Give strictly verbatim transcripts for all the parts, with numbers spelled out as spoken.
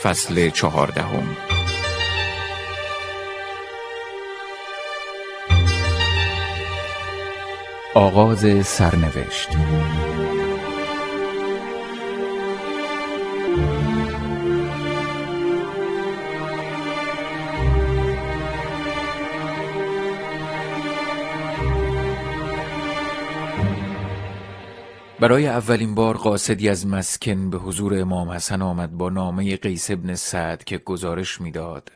فصل چهاردهم. آغاز سرنوشت. برای اولین بار قاصدی از مسکن به حضور امام حسن آمد با نامه قیس بن سعد که گزارش می‌داد: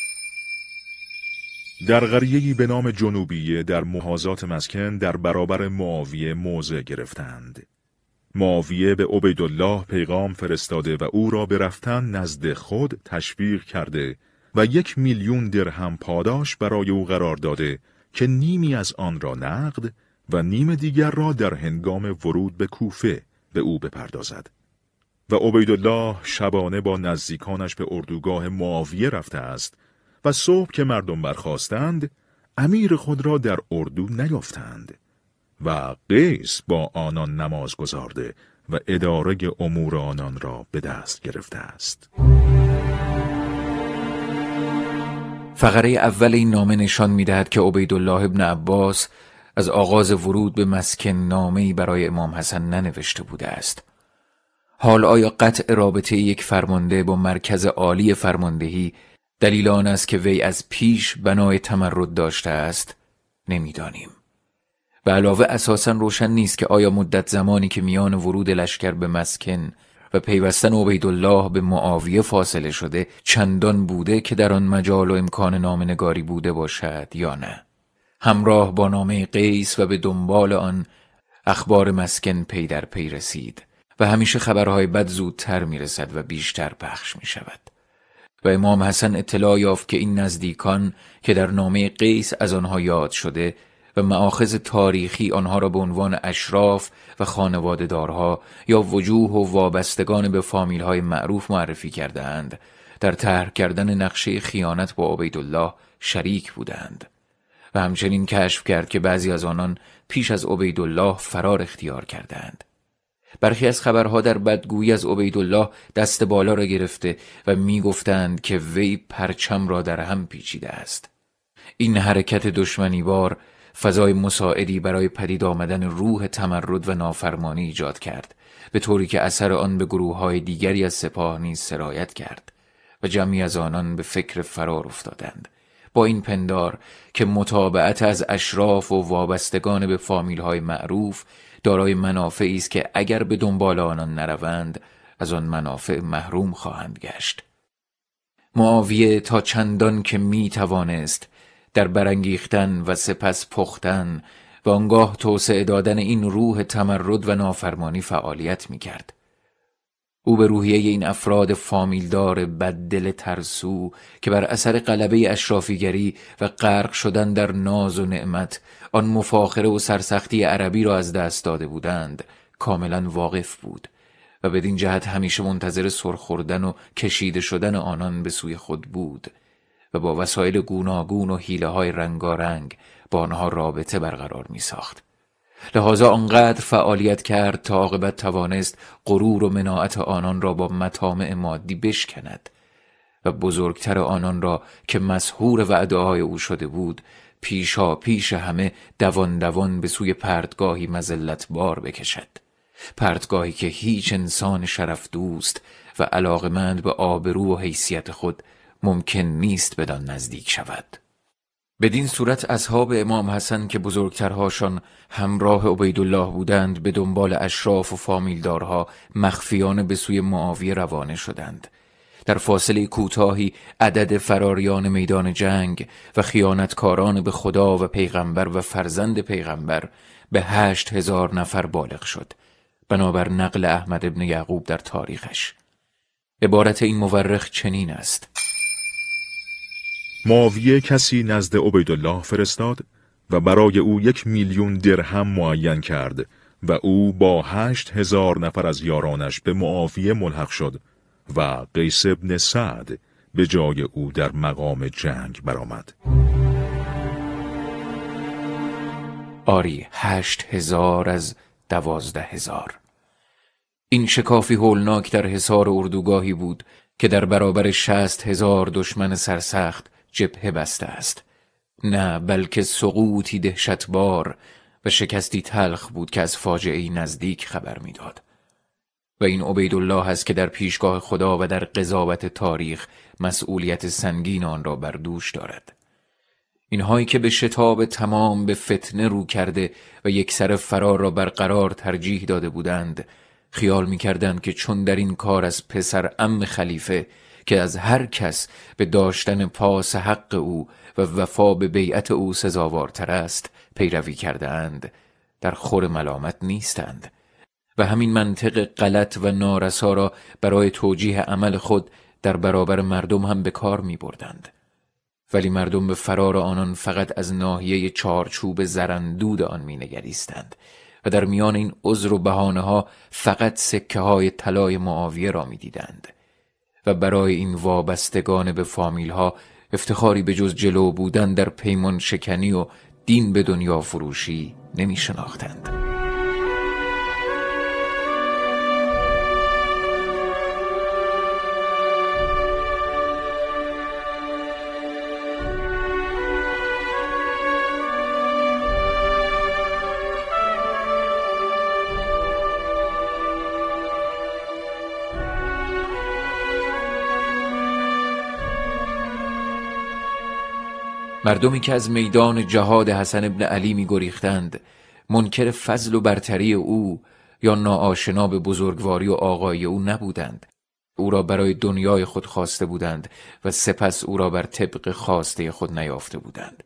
در قریه‌ای به نام جنوبیه در محاذات مسکن در برابر معاویه موضع گرفتند. معاویه به عبیدالله پیغام فرستاده و او را به رفتن نزد خود تشویق کرده و یک میلیون درهم پاداش برای او قرار داده که نیمی از آن را نقد و نیم دیگر را در هنگام ورود به کوفه به او بپردازد. و عبیدالله شبانه با نزدیکانش به اردوگاه معاویه رفته است و صبح که مردم برخاستند امیر خود را در اردو نیافتند و قیس با آنان نماز گزارده و اداره امور آنان را به دست گرفته است. فقره اول این نامه نشان می‌دهد که عبیدالله ابن عباس از آغاز ورود به مسکن نامه‌ای برای امام حسن ننوشته بوده است. حال آیا قطع رابطه یک فرمانده با مرکز عالی فرماندهی دلیل آن است که وی از پیش بنای تمرد داشته است؟ نمی‌دانیم. به علاوه اساساً روشن نیست که آیا مدت زمانی که میان ورود لشکر به مسکن و پیوستن عبیدالله به معاویه فاصله شده چندان بوده که در آن مجال و امکان نامه‌نگاری بوده باشد یا نه. همراه با نامه قیس و به دنبال آن اخبار مسکن پی در پی رسید و همیشه خبرهای بد زودتر میرسد و بیشتر پخش می شود. و امام حسن اطلاع یافت که این نزدیکان که در نامه قیس از آنها یاد شده و مآخذ تاریخی آنها را به عنوان اشراف و خانواده‌دارها یا وجوه و وابستگان به فامیل‌های معروف معرفی کردند، در طرح کردن نقشه خیانت با عبیدالله شریک بودند. و همچنین کشف کرد که بعضی از آنان پیش از عبیدالله فرار اختیار کردند. برخی از خبرها در بدگویی از عبیدالله دست بالا را گرفته و می گفتند که وی پرچم را در هم پیچیده است. این حرکت دشمنی بار فضای مساعدی برای پدید آمدن روح تمرد و نافرمانی ایجاد کرد، به طوری که اثر آن به گروه‌های دیگری از سپاه نیز سرایت کرد و جمعی از آنان به فکر فرار افتادند، با این پندار که متابعت از اشراف و وابستگان به فامیل‌های معروف دارای منافعی است که اگر به دنبال آنان نروند از آن منافع محروم خواهند گشت. معاویه تا چندان که می توانست در برانگیختن و سپس پختن و آنگاه توسعه دادن این روح تمرد و نافرمانی فعالیت می کرد. او به روحیه این افراد فامیلدار بددل ترسو که بر اثر غلبه اشرافیگری و غرق شدن در ناز و نعمت آن مفاخره و سرسختی عربی را از دست داده بودند کاملا واقف بود و بدین جهت همیشه منتظر سرخوردن و کشیده شدن آنان به سوی خود بود و با وسایل گوناگون و حیله‌های رنگارنگ با آنها رابطه برقرار می ساخت. لذا آنقدر فعالیت کرد تا عاقبت توانست غرور و مناعت آنان را با مطامع مادی بشکند و بزرگتر آنان را که مسحور وعده‌های او شده بود پیشا پیش همه دوان دوان به سوی پرتگاهی مذلت بار بکشد، پرتگاهی که هیچ انسان شرف دوست و علاقمند به آبرو و حیثیت خود ممکن نیست بدان نزدیک شود. بدین صورت اصحاب امام حسن که بزرگترهاشان همراه عبیدالله بودند به دنبال اشراف و فامیلدارها مخفیانه به سوی معاویه روانه شدند. در فاصله کوتاهی عدد فراریان میدان جنگ و خیانتکاران به خدا و پیغمبر و فرزند پیغمبر به هشت هزار نفر بالغ شد، بنابر نقل احمد ابن یعقوب در تاریخش. عبارت این مورخ چنین است: معاویه کسی نزد عبیدالله فرستاد و برای او یک میلیون درهم معین کرد و او با هشت هزار نفر از یارانش به معاویه ملحق شد و قیس بن سعد به جای او در مقام جنگ برآمد. آری، هشت هزار از دوازده هزار. این شکافی هولناک در حصار اردوگاهی بود که در برابر شصت هزار دشمن سرسخت جبهه بسته است. نه، بلکه سقوطی دهشتبار و شکستی تلخ بود که از فاجعه‌ای نزدیک خبر میداد. و این عبیدالله است که در پیشگاه خدا و در قضاوت تاریخ مسئولیت سنگین آن را بر دوش دارد. اینهایی که به شتاب تمام به فتنه رو کرده و یک سر فرار را برقرار ترجیح داده بودند، خیال می‌کردند که چون در این کار از پسر عم خلیفه که از هر کس به داشتن پاس حق او و وفا به بیعت او سزاوارتر است پیروی کرده اند، در خور ملامت نیستند و همین منطق غلط و نارسا را برای توجیه عمل خود در برابر مردم هم به کار می بردند. ولی مردم به فرار آنان فقط از ناحیه چارچوب زرندود آن می نگریستند و در میان این عذر و بهانه ها فقط سکه های طلای معاویه را می دیدند و برای این وابستگان به فامیل ها افتخاری به جز جلو بودن در پیمان شکنی و دین به دنیا فروشی نمی شناختند. مردمی که از میدان جهاد حسن ابن علی می گریختند، منکر فضل و برتری او یا ناآشنا به بزرگواری و آقایی او نبودند. او را برای دنیای خود خواسته بودند و سپس او را بر طبق خواسته خود نیافته بودند.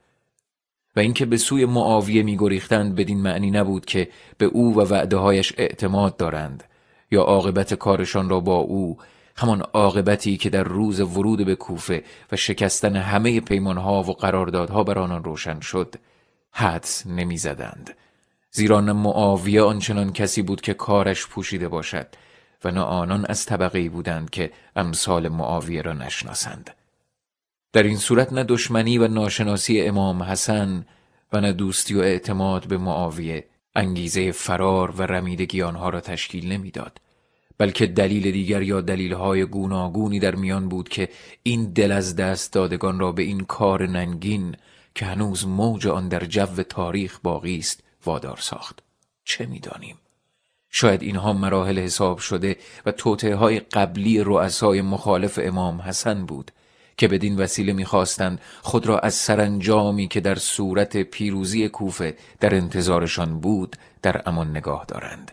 و اینکه به سوی معاویه می گریختند بدین معنی نبود که به او و وعده‌هایش اعتماد دارند یا عاقبت کارشان را با او، همان عاقبتی که در روز ورود به کوفه و شکستن همه پیمانها و قراردادها بر آنان روشن شد، حدس نمی زدند. زیرا نه معاویه آنچنان کسی بود که کارش پوشیده باشد و نه آنان از طبقه‌ای بودند که امثال معاویه را نشناسند. در این صورت نه دشمنی و ناشناسی امام حسن و نه دوستی و اعتماد به معاویه انگیزه فرار و رمیدگی آنها را تشکیل نمیداد، بلکه دلیل دیگر یا دلیل‌های گوناگونی در میان بود که این دل از دست دادگان را به این کار ننگین که هنوز موج آن در جو تاریخ باقی است وادار ساخت. چه می‌دانیم؟ شاید اینها مراحل حساب شده و توطئه‌های قبلی رؤسای مخالف امام حسن بود که بدین وسیله می‌خواستند خود را از سرانجامی که در صورت پیروزی کوفه در انتظارشان بود در امان نگاه دارند.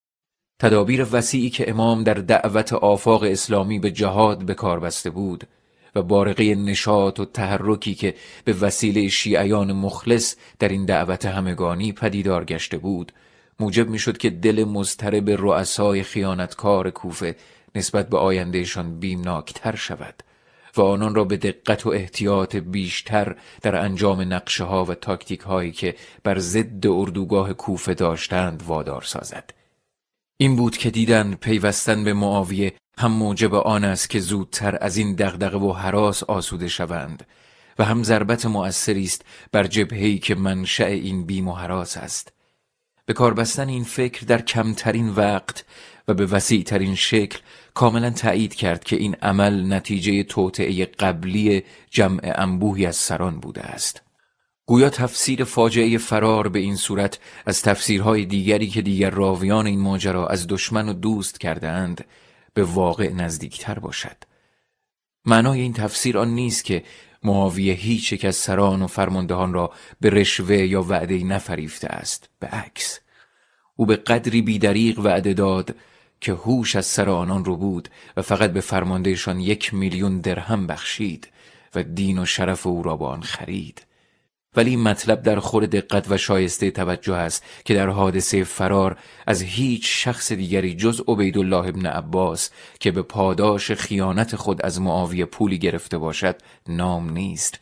تدابیر وسیعی که امام در دعوت آفاق اسلامی به جهاد به کار بسته بود و بارقه نشاط و تحرکی که به وسیله شیعیان مخلص در این دعوت همگانی پدیدار گشته بود، موجب می شد که دل مضطرب رؤسای خیانتکار کوفه نسبت به آیندهشان بیمناکتر شود و آنان را به دقت و احتیاط بیشتر در انجام نقشه ها و تاکتیک هایی که بر ضد اردوگاه کوفه داشتند وادار سازد. این بود که دیدند پیوستن به معاویه هم موجب آن است که زودتر از این دغدغه و هراس آسوده شوند و هم ضربت مؤثری است بر جبهه‌ای که منشأ این بیم و هراس است. به کار بستن این فکر در کمترین وقت و به وسیع‌ترین شکل کاملا تأیید کرد که این عمل نتیجه توطئه قبلی جمع انبوهی از سران بوده است. گویا تفسیر فاجعه فرار به این صورت از تفسیرهای دیگری که دیگر راویان این ماجرا از دشمن و دوست کرده‌اند به واقع نزدیکتر باشد. معنای این تفسیر آن نیست که معاویه هیچ یک از سران و فرماندهان را به رشوه یا وعده‌ای نفریفته است. به عکس، او به قدری بیدریغ وعده داد که هوش از سر آنان رو بود و فقط به فرماندهشان یک میلیون درهم بخشید و دین و شرف او را با آن خرید. ولی این مطلب در خور دقت و شایسته توجه است که در حادثه فرار از هیچ شخص دیگری جز عبیدالله ابن عباس که به پاداش خیانت خود از معاویه پولی گرفته باشد نام نیست.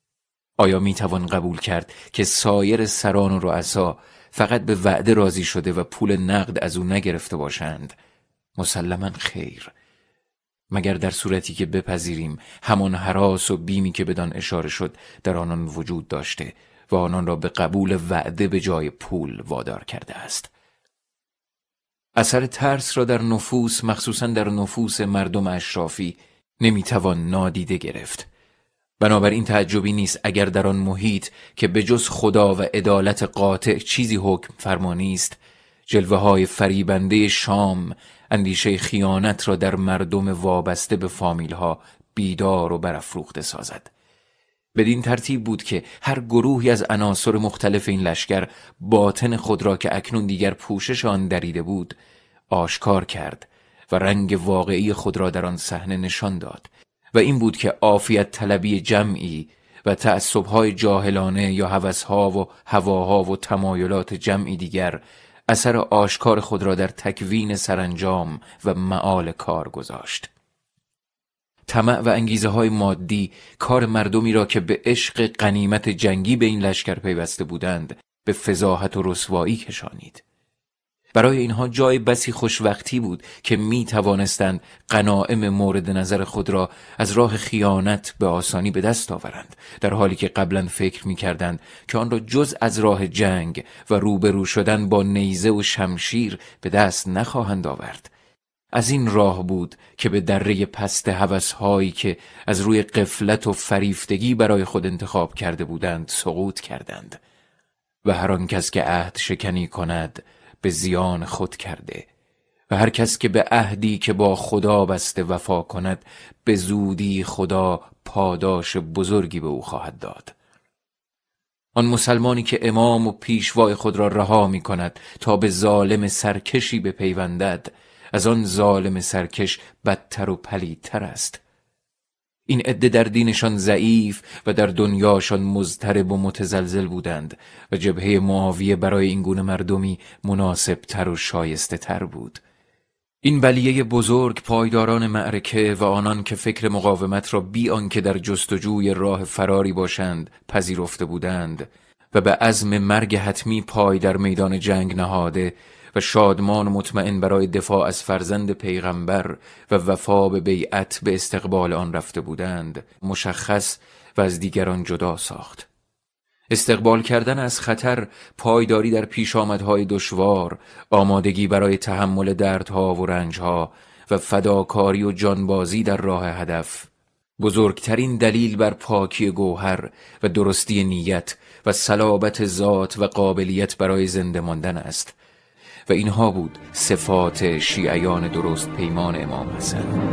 آیا میتوان قبول کرد که سایر سران و رؤسا فقط به وعده راضی شده و پول نقد از او نگرفته باشند؟ مسلماً خیر، مگر در صورتی که بپذیریم همان هراس و بیمی که بدان اشاره شد در آنان وجود داشته و آنان را به قبول وعده به جای پول وادار کرده است. اثر ترس را در نفوس، مخصوصاً در نفوس مردم اشرافی نمیتوان نادیده گرفت. بنابراین تعجبی نیست اگر در آن محیط که به جز خدا و عدالت قاطع چیزی حکم فرمانی است، جلوه های فریبنده شام اندیشه خیانت را در مردم وابسته به فامیل ها بیدار و برافروخته سازد. بدین ترتیب بود که هر گروهی از عناصر مختلف این لشکر باطن خود را که اکنون دیگر پوشش آن دریده بود آشکار کرد و رنگ واقعی خود را در آن صحنه نشان داد، و این بود که عافیت طلبی جمعی و تعصب‌های جاهلانه یا هوس‌ها و هواها و تمایلات جمعی دیگر اثر آشکار خود را در تکوین سرانجام و معال کار گذاشت. طمع و انگیزه های مادی کار مردمی را که به عشق غنیمت جنگی به این لشکر پیوسته بودند به فضاحت و رسوایی کشانید. برای اینها جای بسی خوشوقتی بود که می توانستند غنایم مورد نظر خود را از راه خیانت به آسانی به دست آورند، در حالی که قبلا فکر می کردند که آن را جز از راه جنگ و روبرو شدن با نیزه و شمشیر به دست نخواهند آورد. از این راه بود که به دره پست هوس‌هایی که از روی غفلت و فریفتگی برای خود انتخاب کرده بودند سقوط کردند. و هر آن کس که عهد شکنی کند به زیان خود کرده و هر کس که به عهدی که با خدا بسته وفا کند به زودی خدا پاداش بزرگی به او خواهد داد. آن مسلمانی که امام و پیشوای خود را رها می کند تا به ظالم سرکشی بپیوندد، از آن ظالم سرکش بدتر و پلیدتر است. این عده در دینشان ضعیف و در دنیاشان مضطرب و متزلزل بودند و جبهه معاویه برای این گونه مردمی مناسب تر و شایسته تر بود. این بلیه بزرگ پایداران معرکه و آنان که فکر مقاومت را بی آنکه در جستجوی راه فراری باشند پذیرفته بودند و به عزم مرگ حتمی پای در میدان جنگ نهاده و شادمان و مطمئن برای دفاع از فرزند پیغمبر و وفا به بیعت به استقبال آن رفته بودند، مشخص و از دیگران جدا ساخت. استقبال کردن از خطر، پایداری در پیشامدهای دشوار، آمادگی برای تحمل دردها و رنجها و فداکاری و جانبازی در راه هدف، بزرگترین دلیل بر پاکی گوهر و درستی نیت و صلابت ذات و قابلیت برای زنده ماندن است. و اینها بود صفات شیعیان درست پیمان امام حسن.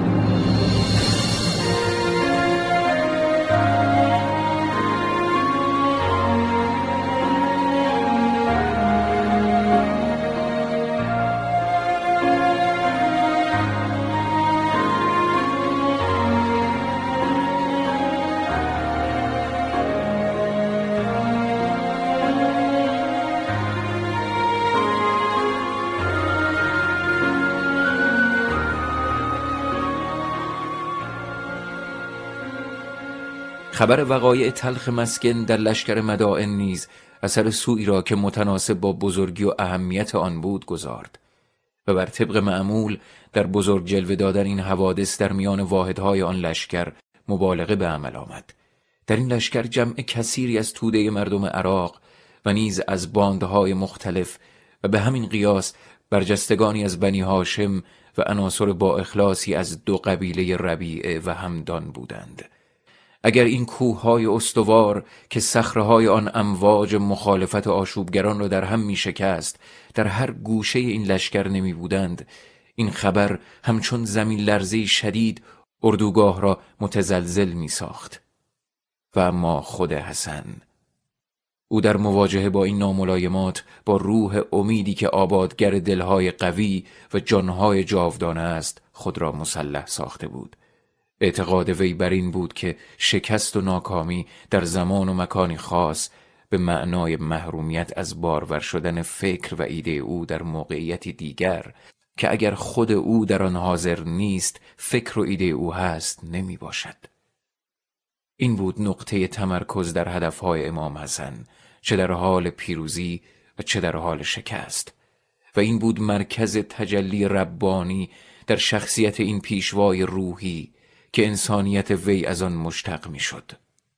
خبر وقایع تلخ مسکن در لشکر مدائن نیز اثر سوئی را که متناسب با بزرگی و اهمیت آن بود گذارد و بر طبق معمول در بزرگ جلوه دادن این حوادث در میان واحدهای آن لشکر مبالغه به عمل آمد. در این لشکر جمع کثیری از توده مردم عراق و نیز از باندهای مختلف و به همین قیاس برجستگانی از بنی هاشم و عناصر با اخلاصی از دو قبیله ربیعه و همدان بودند. اگر این کوههای استوار که صخره‌های آن امواج مخالفت آشوبگران را در هم می شکست در هر گوشه این لشکر نمی بودند، این خبر همچون زمین لرزه‌ای شدید اردوگاه را متزلزل می ساخت. و اما خود حسن، او در مواجهه با این ناملایمات با روح امیدی که آبادگر دلهای قوی و جانهای جاودانه است خود را مسلح ساخته بود. اعتقاد وی بر این بود که شکست و ناکامی در زمان و مکانی خاص به معنای محرومیت از بارور شدن فکر و ایده او در موقعیتی دیگر که اگر خود او در آن حاضر نیست فکر و ایده او هست نمی باشد. این بود نقطه تمرکز در هدفهای امام حسن، چه در حال پیروزی و چه در حال شکست، و این بود مرکز تجلی ربانی در شخصیت این پیشوای روحی که انسانیت وی از آن مشتق می شد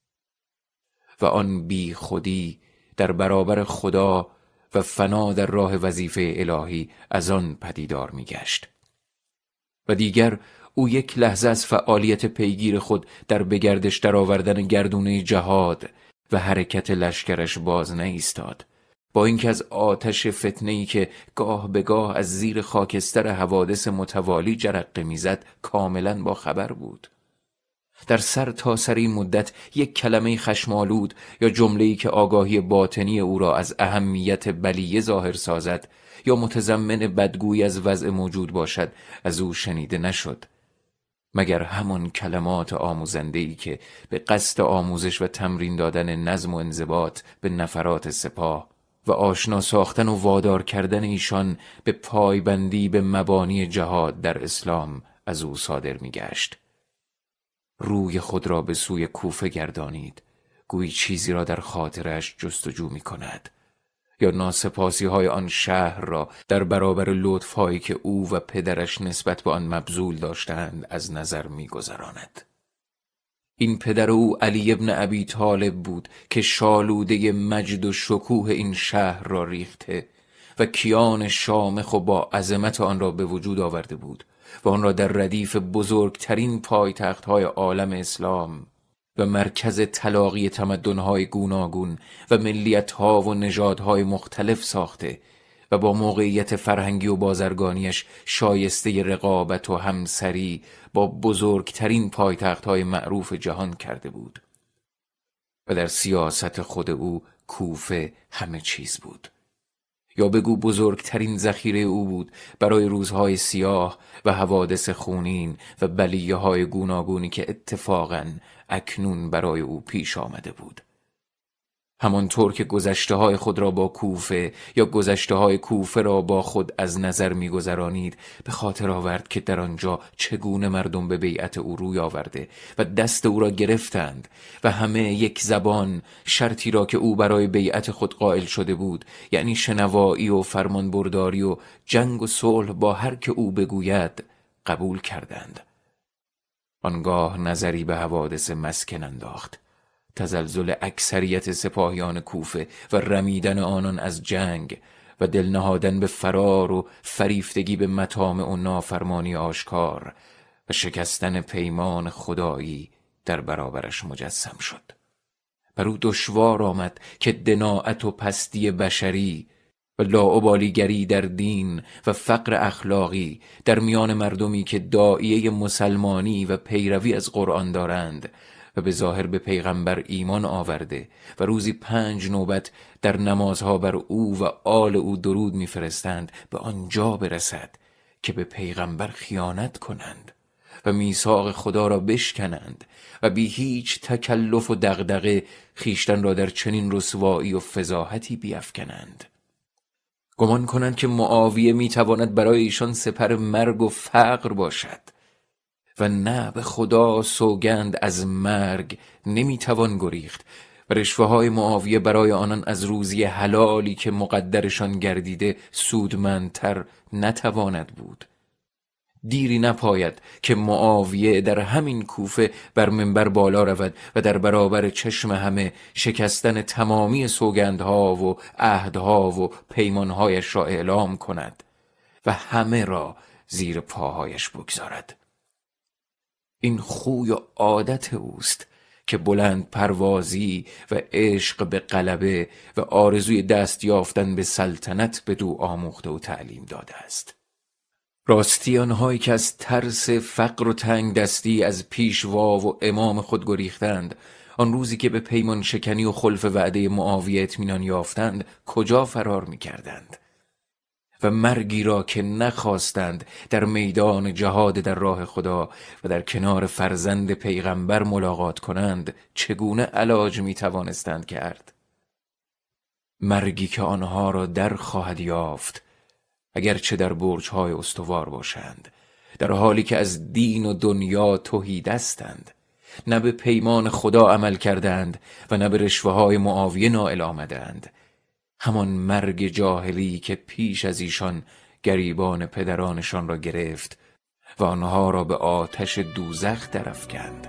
و آن بی خودی در برابر خدا و فنا در راه وظیفه الهی از آن پدیدار می گشت. و دیگر او یک لحظه از فعالیت پیگیر خود در بگردش درآوردن گردونه جهاد و حرکت لشکرش باز نایستاد، با اینکه از آتش فتنه‌ای که گاه به گاه از زیر خاکستر حوادث متوالی جرقه میزد کاملا با خبر بود. در سر تا سر این مدت یک کلمه خشمالود یا جمله‌ای که آگاهی باطنی او را از اهمیت بلیه ظاهر سازد یا متضمن بدگویی از وضع موجود باشد از او شنیده نشد، مگر همان کلمات آموزنده‌ای که به قصد آموزش و تمرین دادن نظم و انضباط به نفرات سپاه و آشنا ساختن و وادار کردن ایشان به پایبندی به مبانی جهاد در اسلام از او صادر می‌گشت. روی خود را به سوی کوفه گردانید، گویی چیزی را در خاطرش جستجو می‌کند، یا ناسپاسی های آن شهر را در برابر لطف‌هایی که او و پدرش نسبت به آن مبذول داشتند از نظر می‌گذراند. این پدر او علی ابن ابی طالب بود که شالوده مجد و شکوه این شهر را ریخته و کیان شامخ و با عظمت آن را به وجود آورده بود و آن را در ردیف بزرگترین پایتخت‌های عالم اسلام و مرکز تلاقی تمدن‌های گوناگون و ملیت‌ها و نژادهای مختلف ساخته و با موقعیت فرهنگی و بازرگانیش شایسته رقابت و همسری با بزرگترین پایتخت‌های معروف جهان کرده بود. و در سیاست خود او کوفه همه چیز بود، یا بگو بزرگترین ذخیره او بود برای روزهای سیاه و حوادث خونین و بلیه های گوناگونی که اتفاقاً اکنون برای او پیش آمده بود. همانطور که گذشته های خود را با کوفه یا گذشته های کوفه را با خود از نظر می گذرانید، به خاطر آورد که در آنجا چگونه مردم به بیعت او روی آورده و دست او را گرفتند و همه یک زبان شرطی را که او برای بیعت خود قائل شده بود، یعنی شنوایی و فرمانبرداری و جنگ و صلح با هر که او بگوید، قبول کردند. آنگاه نظری به حوادث مسکن انداخت. تزلزل اکثریت سپاهیان کوفه و رمیدن آنان از جنگ و دل نهادن به فرار و فریفتگی به مطامع و نافرمانی آشکار و شکستن پیمان خدایی در برابرش مجسم شد. بر او دشوار آمد که دناعت و پستی بشری و لاابالیگری در دین و فقر اخلاقی در میان مردمی که داعیه مسلمانی و پیروی از قرآن دارند و به ظاهر به پیغمبر ایمان آورده و روزی پنج نوبت در نمازها بر او و آل او درود می‌فرستند، به آنجا برسد که به پیغمبر خیانت کنند و میثاق خدا را بشکنند و بی هیچ تکلف و دغدغه خیشتن را در چنین رسوایی و فضاحتی بیفکنند. گمان کنند که معاویه میتواند برای ایشان سپر مرگ و فقر باشد و نه، به خدا سوگند از مرگ نمیتوان گریخت و رشوه‌های معاویه برای آنان از روزی حلالی که مقدرشان گردیده سودمندتر نتواند بود. دیری نپاید که معاویه در همین کوفه بر منبر بالا رود و در برابر چشم همه شکستن تمامی سوگندها و عهدها و پیمانهایش را اعلام کند و همه را زیر پاهایش بگذارد. این خوی و عادت اوست که بلند پروازی و عشق به غلبه و آرزوی دست یافتن به سلطنت بدو آموخته و تعلیم داده است. راستی آنهایی که از ترس فقر و تنگ دستی از پیشوا و امام خود گریختند، آن روزی که به پیمان شکنی و خلف وعده معاویه اطمینان یافتند، کجا فرار می کردند؟ و مرگی را که نخواستند در میدان جهاد در راه خدا و در کنار فرزند پیغمبر ملاقات کنند، چگونه علاج می توانستند کرد؟ مرگی که آنها را در خواهد یافت اگرچه در برج‌های استوار باشند، در حالی که از دین و دنیا تهیدستند، نه به پیمان خدا عمل کردند و نه به رشوه‌های معاویه نائل آمدند. همان مرگ جاهلی که پیش از ایشان گریبان پدرانشان را گرفت و آنها را به آتش دوزخ درافکند.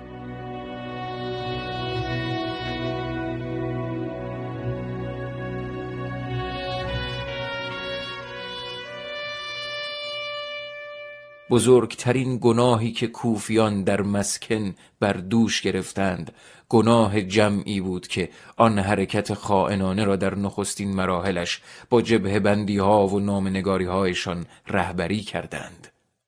بزرگترین گناهی که کوفیان در مسکن بر دوش گرفتند گناه جمعی بود که آن حرکت خائنانه را در نخستین مراحلش با جبهه بندی ها و نامنگاری هایشان رهبری کردند.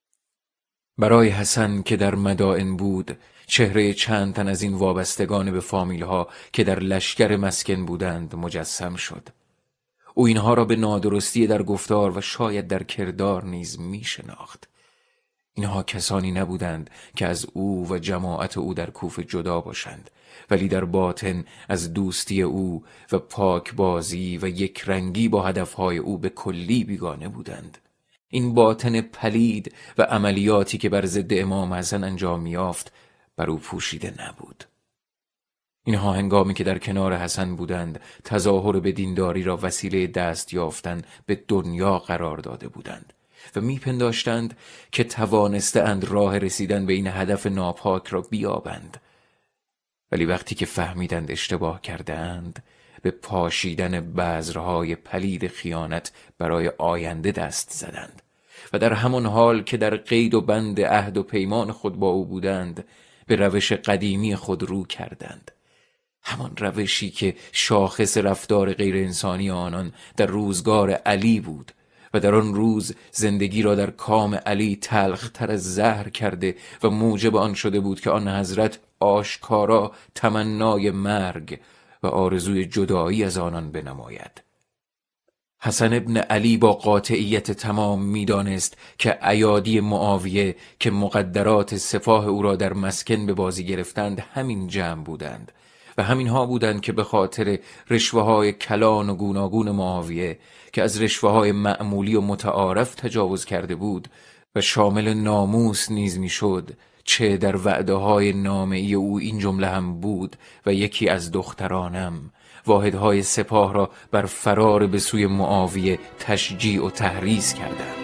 برای حسن که در مدائن بود چهره چند تن از این وابستگان به فامیل ها که در لشکر مسکن بودند مجسم شد. او اینها را به نادرستی در گفتار و شاید در کردار نیز می شناخت. اینها کسانی نبودند که از او و جماعت او در کوفه جدا باشند، ولی در باطن از دوستی او و پاکبازی و یک رنگی با هدفهای او به کلی بیگانه بودند. این باطن پلید و عملیاتی که بر ضد امام حسن انجام یافت بر او پوشیده نبود. اینها هنگامی که در کنار حسن بودند تظاهر به دینداری را وسیله دست یافتن به دنیا قرار داده بودند و میپنداشتند که توانسته اند راه رسیدن به این هدف ناپاک را بیابند. ولی وقتی که فهمیدند اشتباه کردند به پاشیدن بذرهای پلید خیانت برای آینده دست زدند و در همان حال که در قید و بند عهد و پیمان خود با او بودند به روش قدیمی خود رو کردند، همان روشی که شاخص رفتار غیر انسانی آنان در روزگار علی بود و در آن روز زندگی را در کام علی تلختر از زهر کرده و موجب آن شده بود که آن حضرت آشکارا تمنای مرگ و آرزوی جدایی از آنان بنماید. حسن ابن علی با قاطعیت تمام می‌دانست که ایادی معاویه که مقدرات سپاه او را در مسکن به بازی گرفتند همین جمع بودند و همین ها بودند که به خاطر رشوه های کلان و گوناگون معاویه که از رشوه های معمولی و متعارف تجاوز کرده بود و شامل ناموس نیز میشد، چه در وعده های نامه‌ای او این جمله هم بود و یکی از دخترانم، واحدهای سپاه را بر فرار به سوی معاویه تشجیع و تحریض کردند.